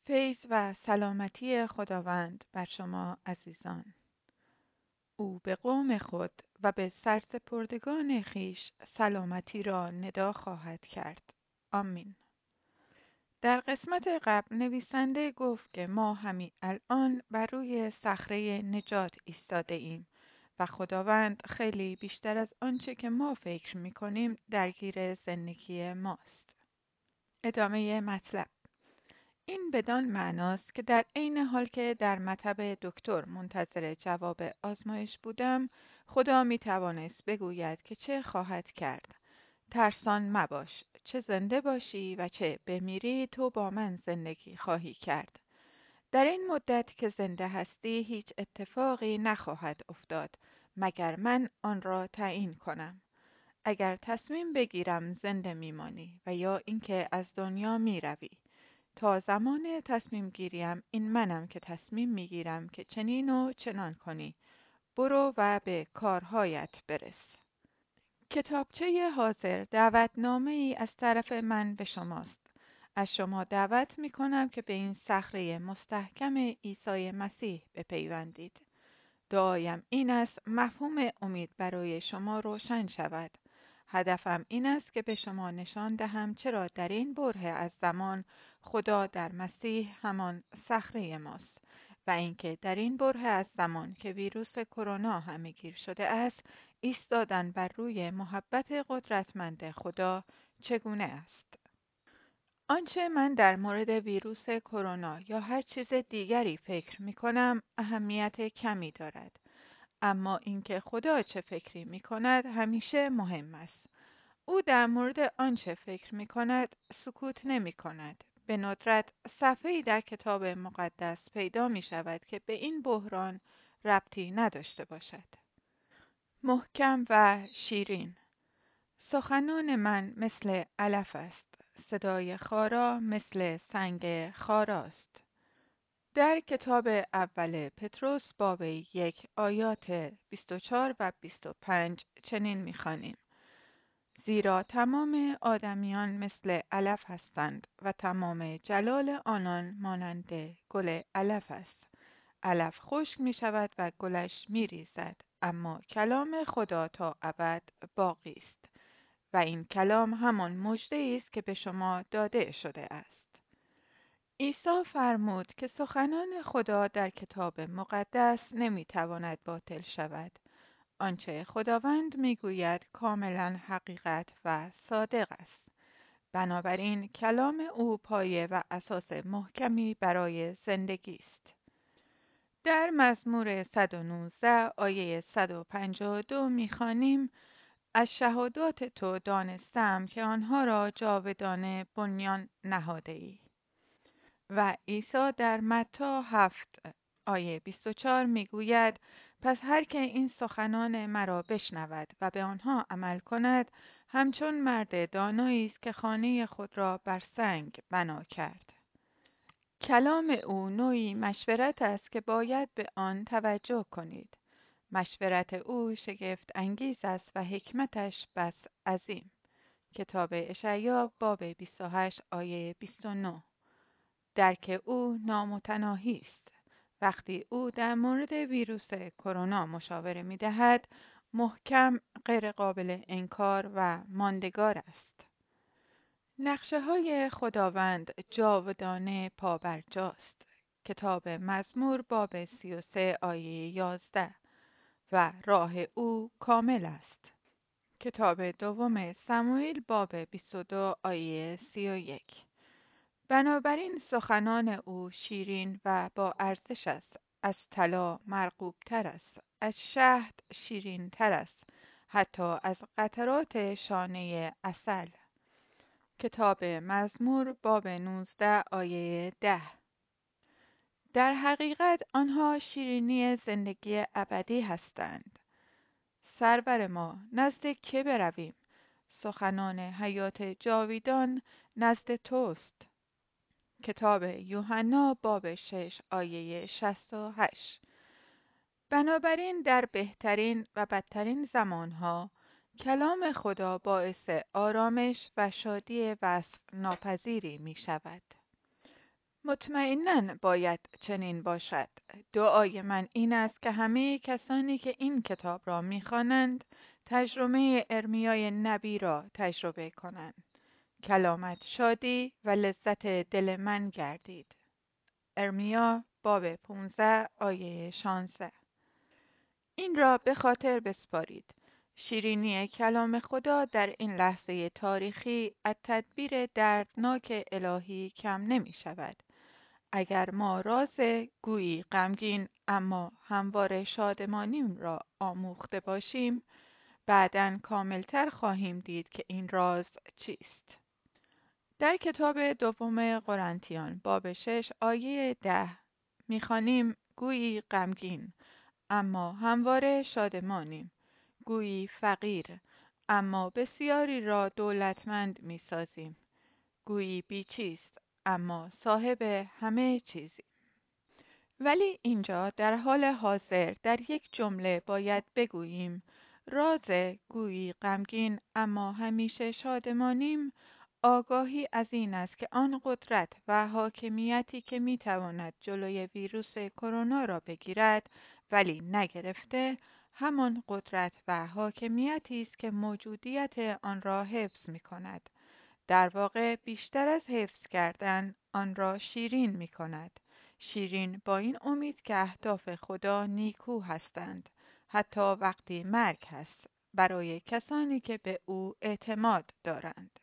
فیض و سلامتی خداوند بر شما عزیزان. او به قوم خود و به سرسپردگان خیش سلامتی را ندا خواهد کرد. آمین. در قسمت قبل نویسنده گفت که ما همین الان بر روی صخره نجات ایستاده ایم و خداوند خیلی بیشتر از آنچه که ما فکر می کنیم درگیر زندگی ماست. ادامه مطلب. این بدان معناست که در عین حال که در مطب دکتر منتظر جواب آزمایش بودم، خدا می توانست بگوید که چه خواهد کرد. ترسان مباش، چه زنده باشی و چه بمیری تو با من زندگی خواهی کرد. در این مدت که زنده هستی هیچ اتفاقی نخواهد افتاد مگر من آن را تعیین کنم. اگر تصمیم بگیرم زنده میمانی و یا اینکه از دنیا میروی. تا زمان تصمیم گیریم این منم که تصمیم میگیرم که چنین و چنان کنی. برو و به کارهایت برس. کتابچه حاضر دعوتنامه ای از طرف من به شماست. از شما دعوت می کنم که به این صخره مستحکم عیسی مسیح بپیوندید. دعایم این است مفهوم امید برای شما روشن شود. هدفم این است که به شما نشان دهم چرا در این بره از زمان خدا در مسیح همان صخره ماست و اینکه در این بره از زمان که ویروس کرونا همه‌گیر شده است، ایستادن بر روی محبت قدرتمند خدا چگونه است. آنچه من در مورد ویروس کرونا یا هر چیز دیگری فکر می کنم اهمیت کمی دارد. اما اینکه خدا چه فکری می کند همیشه مهم است. او در مورد آنچه فکر می کند سکوت نمی کند. به ندرت صفحه‌ای در کتاب مقدس پیدا می شود که به این بحران ربطی نداشته باشد. محکم و شیرین. سخنان من مثل علف است. صدای خارا مثل سنگ خاراست. در کتاب اول پتروس باب 1 آیات 24 و 25 چنین می‌خوانیم: زیرا تمام آدمیان مثل علف هستند و تمام جلال آنان مانند گل علف است. علف خشک می شود و گلش می ریزد، اما کلام خدا تا ابد باقی است. و این کلام همان مژده است که به شما داده شده است. عیسی فرمود که سخنان خدا در کتاب مقدس نمیتواند باطل شود. آنچه خداوند میگوید کاملا حقیقت و صادق است. بنابراین کلام او پایه و اساس محکمی برای زندگی است. در مزمور 119 آیه 152 میخوانیم: از شهادات تو دانستم که آنها را جاودانه بنیان نهاده ای. و عیسی در متی 7 آیه 24 میگوید: پس هر که این سخنان مرا بشنود و به آنها عمل کند همچون مرد دانایی است که خانه خود را بر سنگ بنا کرد. کلام او نوعی مشورت است که باید به آن توجه کنید. مشورت او شگفت انگیز است و حکمتش بس عظیم. کتاب اشعیا باب 28 آیه 29. درک او نامتناهی است. وقتی او در مورد ویروس کرونا مشاوره می دهد، محکم، غیر قابل انکار و ماندگار است. نقشه های خداوند جاودانه پابرجاست. کتاب مزمور باب 33 آیه 11 و راه او کامل است. کتاب دوم سموئیل باب 22 آیه 31. بنابراین سخنان او شیرین و با ارزش است. از طلا مرغوب تر است. از شهد شیرین تر است. حتی از قطرات شانه عسل. کتاب مزمور باب 19 آیه 10. در حقیقت آنها شیرینی زندگی ابدی هستند. سرور ما، نزد که برویم؟ سخنان حیات جاویدان نزد توست. کتاب یوحنا باب 6 آیه 68. بنابراین در بهترین و بدترین زمانها کلام خدا باعث آرامش و شادی وصف ناپذیری می شود. مطمئناً باید چنین باشد. دعای من این است که همه کسانی که این کتاب را می‌خوانند تجربه ارمیای نبی را تجربه کنند. کلامت شادی و لذت دل من گردید. ارمیا باب 15 آیه 16. این را به خاطر بسپارید. شیرینی کلام خدا در این لحظه تاریخی از تدبیر دردناک الهی کم نمی شود. اگر ما راز گویی غمگین اما همواره شادمانیم را آموخته باشیم، بعداً کاملتر خواهیم دید که این راز چیست. در کتاب دوم قرنتیان باب 6 آیه 10 می‌خوانیم گویی غمگین اما همواره شادمانیم، گویی فقیر اما بسیاری را دولتمند می‌سازیم، گویی بیچیست اما صاحب همه چیزی. ولی اینجا در حال حاضر در یک جمله باید بگوییم راز گویی غمگین اما همیشه شادمانیم آگاهی از این است که آن قدرت و حاکمیتی که میتواند جلوی ویروس کرونا را بگیرد ولی نگرفته، همان قدرت و حاکمیتی است که موجودیت آن را حفظ می‌کند. در واقع بیشتر از حفظ کردن آن را شیرین می‌کند. شیرین با این امید که اهداف خدا نیکو هستند، حتی وقتی مرگ هست، برای کسانی که به او اعتماد دارند.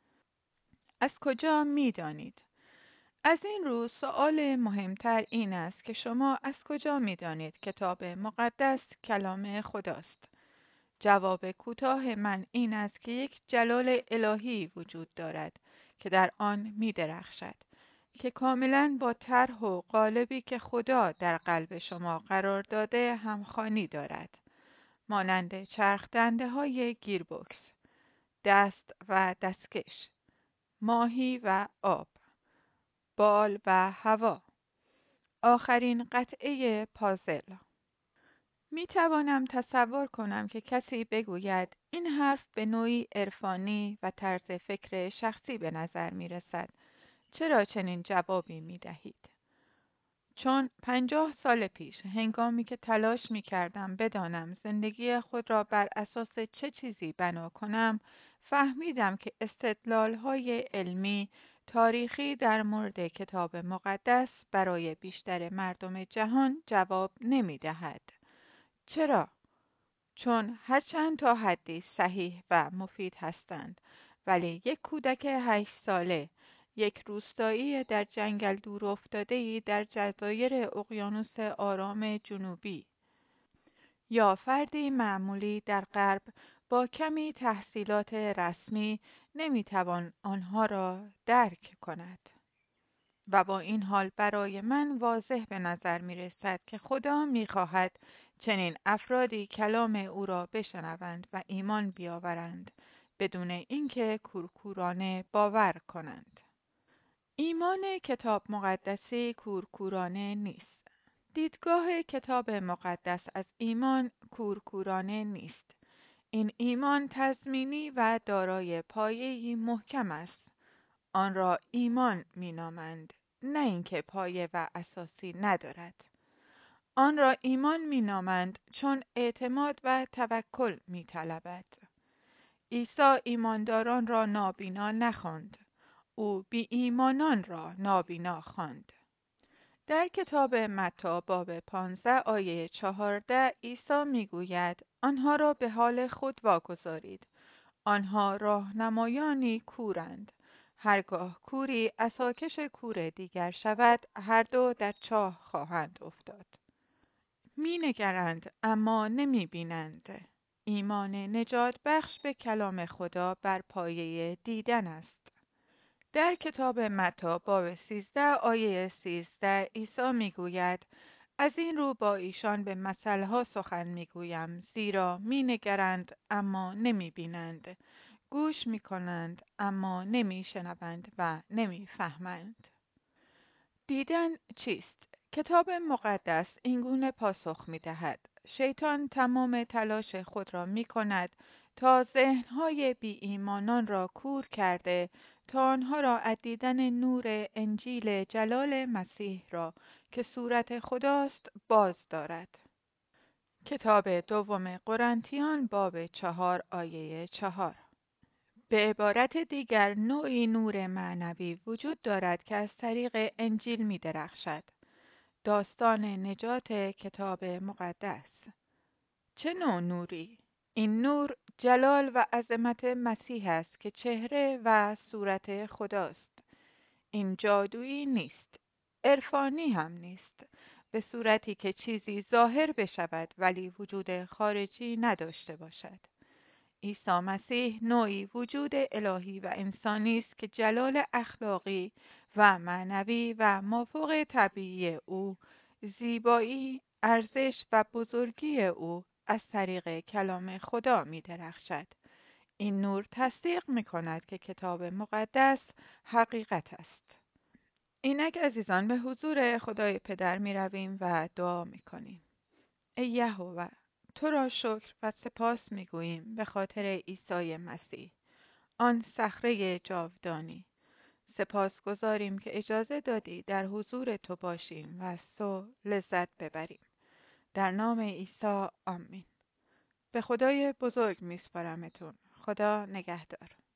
از کجا می دانید؟ از این رو سؤال مهمتر این است که شما از کجا می دانید کتاب مقدس کلام خداست؟ جواب کوتاه من این است که یک جلال الهی وجود دارد که در آن می درخشد، که کاملا با طرح و قالبی که خدا در قلب شما قرار داده همخوانی دارد. مانند چرخ دنده های گیربکس، دست و دستکش، ماهی و آب، بال و هوا، آخرین قطعه پازل. می توانم تصور کنم که کسی بگوید این حرف به نوعی عرفانی و طرز فکر شخصی به نظر می رسد. چرا چنین جوابی می دهید؟ چون 50 سال پیش هنگامی که تلاش می کردم بدانم زندگی خود را بر اساس چه چیزی بنا کنم، فهمیدم که استدلال‌های علمی تاریخی در مورد کتاب مقدس برای بیشتر مردم جهان جواب نمی دهد. چرا؟ چون هرچند تا حدی صحیح و مفید هستند، ولی یک کودک 8 ساله، یک روستایی در جنگل دور افتاده‌ای در جزایر اقیانوس آرام جنوبی، یا فردی معمولی در غرب با کمی تحصیلات رسمی نمیتوان آنها را درک کند. و با این حال برای من واضح به نظر می رسد که خدا می خواهد چنین افرادی کلام او را بشنوند و ایمان بیاورند بدون اینکه کورکورانه باور کنند. ایمان کتاب مقدسی کورکورانه نیست. دیدگاه کتاب مقدس از ایمان کورکورانه نیست. این ایمان تضمینی و دارای پایه‌ای محکم است. آن را ایمان می‌نامند، نه اینکه پایه و اساسی ندارد. آن را ایمان می‌نامند چون اعتماد و توکل می‌طلبد. عیسی ایمانداران را نابینا نخواند. او بی ایمانان را نابینا خواند. در کتاب متی باب 15 آیه 14 عیسی می‌گوید آنها را به حال خود واگذارید. آنها راهنمایانی کورند. هرگاه کوری عصاکش کور دیگر شود، هر دو در چاه خواهند افتاد. می نگرند اما نمی بینند. ایمان نجات بخش به کلام خدا بر پایه دیدن است. در کتاب متی باب 13 آیه 13 عیسی می گوید از این رو با ایشان به مثلها سخن می گویم، زیرا می نگرند اما نمی بینند، گوش می کنند اما نمی شنوند و نمی فهمند. دیدن چیست؟ کتاب مقدس اینگونه پاسخ می دهد. شیطان تمام تلاش خود را می کند تا ذهنهای بی ایمانان را کور کرده تا آنها را از دیدن نور انجیل جلال مسیح را که صورت خداست باز دارد. کتاب دوم قرنتیان باب 4 آیه 4. به عبارت دیگر نوعی نور معنوی وجود دارد که از طریق انجیل می درخشد. داستان نجات کتاب مقدس. چه نوع نوری؟ این نور جلال و عظمت مسیح است که چهره و صورت خداست. این جادویی نیست. عرفانی هم نیست. به صورتی که چیزی ظاهر بشود ولی وجود خارجی نداشته باشد. عیسی مسیح نوعی وجود الهی و انسانی است که جلال اخلاقی و معنوی و مافوق طبیعی او، زیبایی، ارزش و بزرگی او از طریق کلام خدا می درخشد. این نور تصدیق می کند که کتاب مقدس حقیقت است. اینک عزیزان به حضور خدای پدر می رویم و دعا می کنیم. ای یهوه، تو را شکر و سپاس می گوییم به خاطر عیسی مسیح، آن صخره جاودانی. سپاس گذاریم که اجازه دادی در حضور تو باشیم و از تو لذت ببریم. در نام عیسی آمین. به خدای بزرگ می سپارمتون. خدا نگهدار.